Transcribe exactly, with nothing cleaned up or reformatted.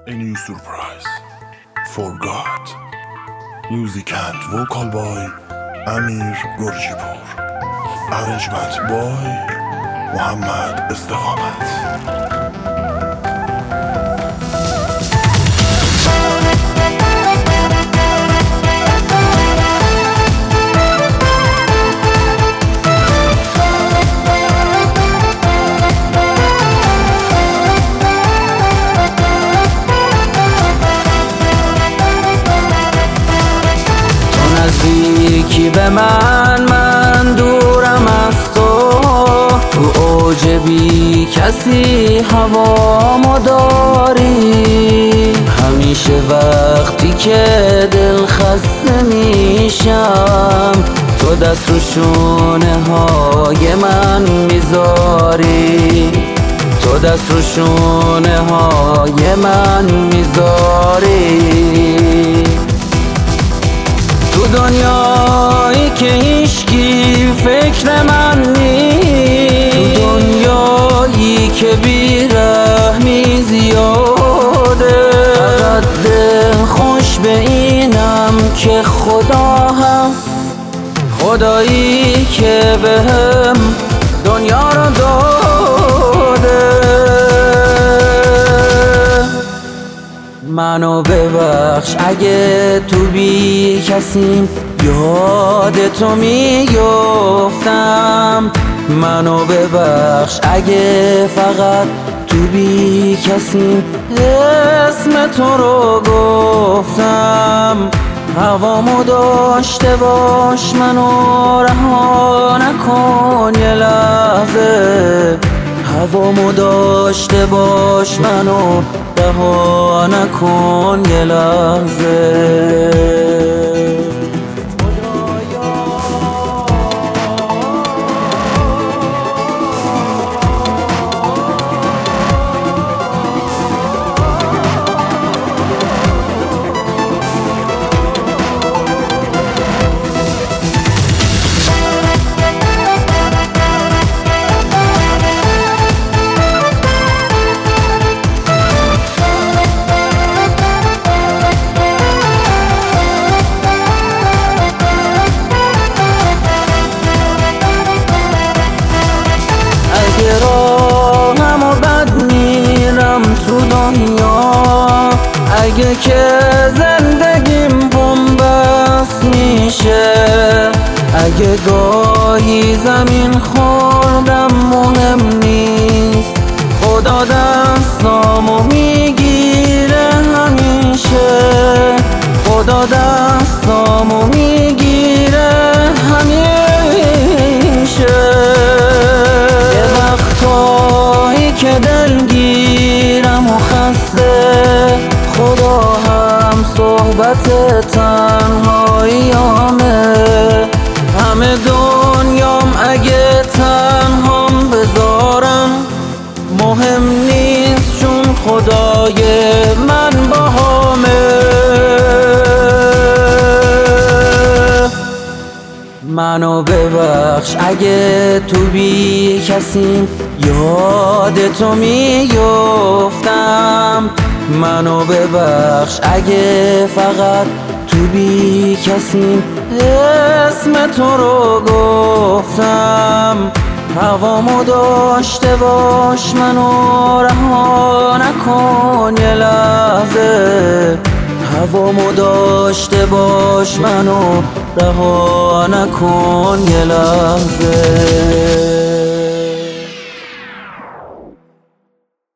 A new surprise Forgot Music and vocal by امیر گرجی‌پور Arrangement by محمد استقامت. نزدیکی به من من دورم از تو، تو اوج بی کسی هوامو داری. همیشه وقتی که دل خسته میشم تو دست رو شونه های من میذاری، تو دست رو شونه های من میذاری. تو دنیایی که هیچکی فکر من نیست، تو دنیایی که بیرحمی زیاده، فقط دل خوش به اینم که خدا هست، خدایی که بهم دنیا رو داده. منو ببخش اگه تو بی کسیم یاد تو میفتم، منو ببخش اگه فقط تو بی کسیم اسم تو رو گفتم. هوامو داشته باش منو رها نکن یه لحظه، هوامو داشته باش منو رها نکن یه لحظه. راهم و بد میرم تو دنیا، اگه که زندگیم بنبست میشه، اگه گاهی زمین خوردم مهم نیست، خدا دستامو میگیره همیشه، خدا دستامو میگیره همیشه. وقتایی که دلگیرم و خسته، خدا هم صحبت تنهاییامه، همه دنیام اگه تنهام بذارم مهم نیست چون خدای من باهامه. منو ببخش اگه تو بی کسیم یاد تو میفتم، منو ببخش اگه فقط تو بی کسیم اسم تو رو گفتم. هوامو داشته باش منو رها نکن یه لحظه، هوامو داشته باش منو رها نکن یه لحظه.